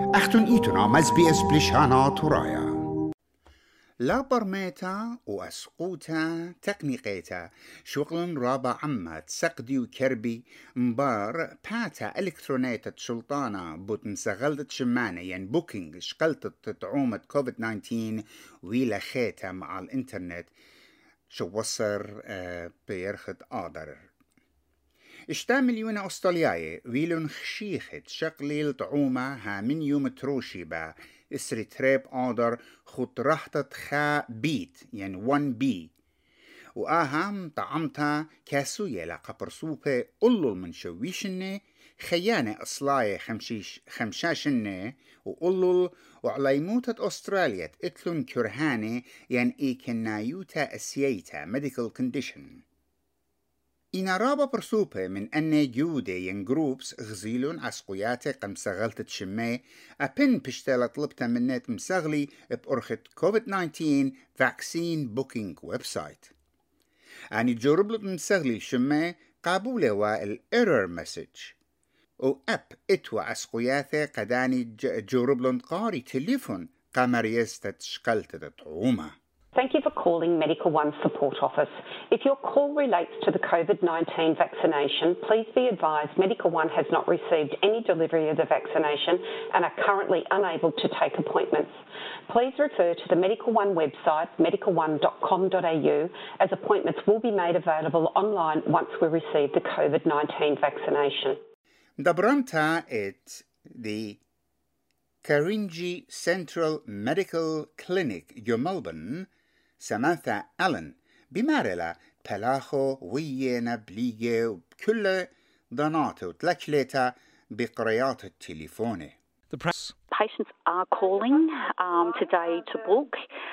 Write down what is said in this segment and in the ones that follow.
أختن إيتنا مزبيس بلشانا ترايا لا برميتا وأسقوتا تقنيقيتا شغل رابع عما تسقدي وكربي مبار باتا إلكترونيتا سلطانا بوت مسغلت شمانة ين بوكينج شقلت تطعومة كوفيد-19 ويلا خيتا مع الإنترنت شو وصر بيرخد آدر اشتا مليون أسترالياي ويلون خشيخت شقليل طعومة ها من يوم تروشي با اسري تريب آدر خط رحتت خا بيت يعني 1B وآهم طعمتها كاسوية لقبرصوبة قلل من شويشنة خيانة أصلاية خمشاشنة وقلل وعليموتة أستراليا تقتلن كرهانة يعني إيكنايوتا أسييتا medical condition إنا رابا برسوبة من أن جودة ين جروبس غزيلون عسقوياتي قم سغلت تشمي أبن بشتالة طلبتا منت مسغلي بأرخت كوفيد-19 vaccine booking ويب سايت أني جوربلت مسغلي شمي قابولة والإيرور مسج و أب إتوا عسقوياتي قداني جوربلن قاري تليفون قامريستا تشكلت تطعومة. Thank you for calling Medical One Support Office. If your call relates to the COVID-19 vaccination, please be advised Medical One has not received any delivery of the vaccination and are currently unable to take appointments. Please refer to the Medical One website, medicalone.com.au, as appointments will be made available online once we receive the COVID-19 vaccination. Dabranta at the Karinji Central Medical Clinic, Melbourne, Samantha Allen بمارلا بلاخو وينا بليجي وكل ضناته وتلكليتا بقريات التليفون. Patients are calling today to book.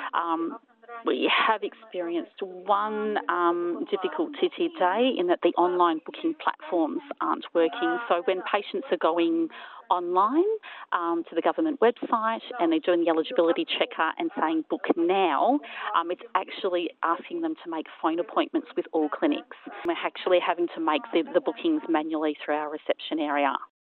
We have experienced one difficulty today in that the online booking platforms aren't working. So when patients are going online to the government website and they're doing the eligibility checker and saying book now, it's actually asking them to make phone appointments with all clinics. We're actually having to make the bookings manually through our reception area.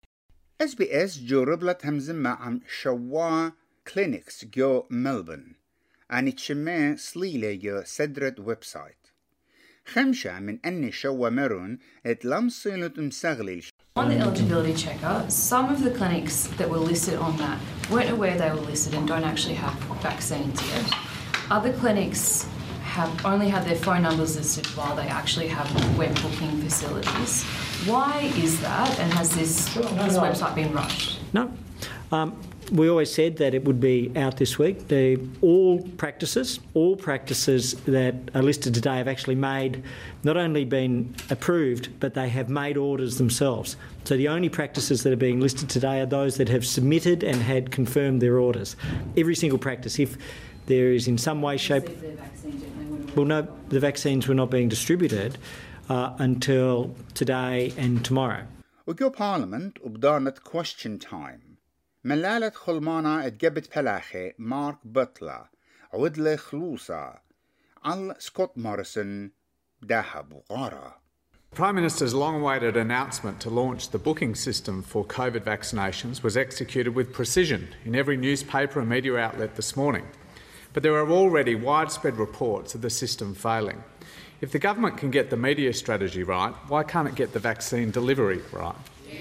SBS جربلت همزمة عن شوا كلينكس جو ملبون أني تشمي صليلة جو سدرة ويب سايت خمسة من أني شوا مرون اتلمصينة مسغلي. On the eligibility checker, some of the clinics that were listed on that weren't aware they were listed and don't actually have vaccines yet. Other clinics have only had their phone numbers listed while they actually have web booking facilities. Why is that, and has this website been rushed? No. We always said that it would be out this week. All practices that are listed today have actually not only been approved, but they have made orders themselves. So the only practices that are being listed today are those that have submitted and had confirmed their orders. Every single practice, if there is in some way, shape... Well, no, the vaccines were not being distributed until today and tomorrow. وجو Parliament وبدانت question time. ملالة خلمانا اتجبت بلاخي مارك بطلة عودلة خلوصة على سكوت موريسون داها بغارة. Prime Minister's long-awaited announcement to launch the booking system for COVID vaccinations was executed with precision in every newspaper and media outlet this morning. But there are already widespread reports of the system failing. If the government can get the media strategy right, why can't it get the vaccine delivery right?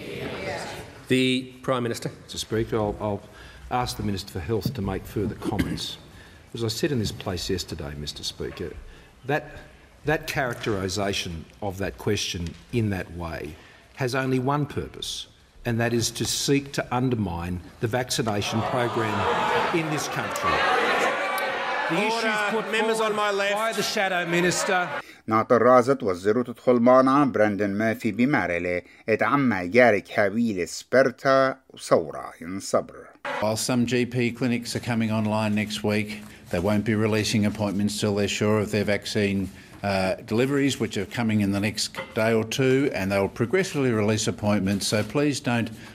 The Prime Minister. Mr Speaker, I'll ask the Minister for Health to make further comments. As I said in this place yesterday, Mr Speaker, that characterisation of that question in that way has only one purpose, and that is to seek to undermine the vaccination program in this country. The issues put members on my left by the Shadow Minister. ناطر رازت وزيرو تدخل معنا براندن مافي بمارلة اتعمى جارك هاويل سبرتا وصورة ينصبر. While some GP clinics are coming online next week, they won't be releasing appointments till they're sure of their vaccine deliveries, which are coming in the next day or two, and they'll progressively release appointments. So please don't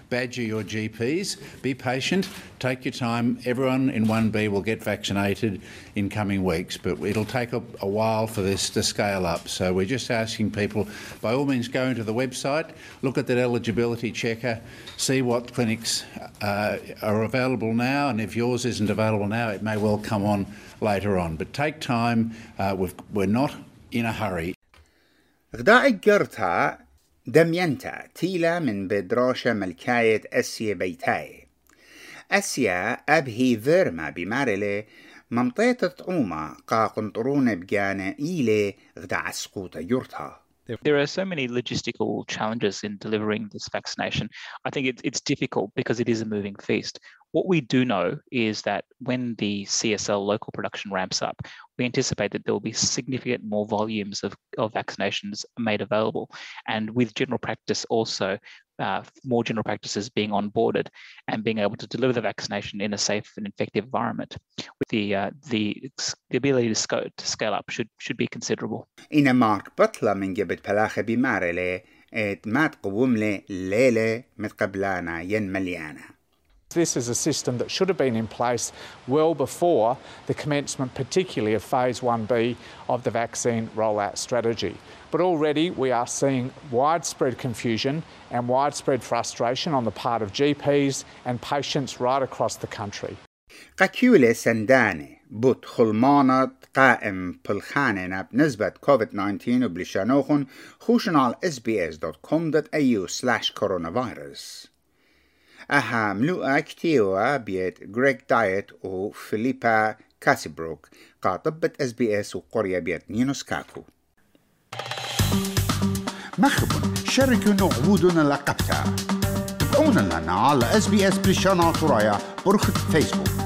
badger your GPs. Be patient, take your time. Everyone in 1B will get vaccinated in coming weeks, but it'll take a while for this to scale up. So we're just asking people, by all means, go into the website, look at that eligibility checker, see what clinics are available now, and if yours isn't available now, it may well come on later on. But take time. We're not in a hurry. غداء قرتها دمينتا تيلا من بدراشة ملكاية أسيا بيتاي أسيا أبهي ذرما بمارلي ممطيت طعومة قاقنطرون بجانا إيلي غداء سقوطة يرتها. There are so many logistical challenges in delivering this vaccination. I think it's difficult because it is a moving feast. What we do know is that when the CSL local production ramps up, we anticipate that there will be significant more volumes of vaccinations made available. And with general practice also, more general practices being onboarded and being able to deliver the vaccination in a safe and effective environment, with the ability to scale up should be considerable. إن مارك بطلة من جبت بلاخة بمارلي ما تقوم لي ليلة متقبلانا ين مليانة. This is a system that should have been in place well before the commencement, particularly of Phase 1B of the vaccine rollout strategy. But already we are seeing widespread confusion and widespread frustration on the part of GPs and patients right across the country. قاكيولة سنداني بوت خلمانة قائم بالخانة بنسبة كوفيد-19 وبلشانوخن خوشن على sbs.com.au/coronavirus. أها ملوءة كتيوة بيت غريغ دايت وفيليبا كاسيبروك قاطبة SBS وقرية بيت نينوس كاكو. مخبن شاركوا نعودنا لقبتها. تابعونا لنا على SBS بلشانة طرايا برخة فيسبوك.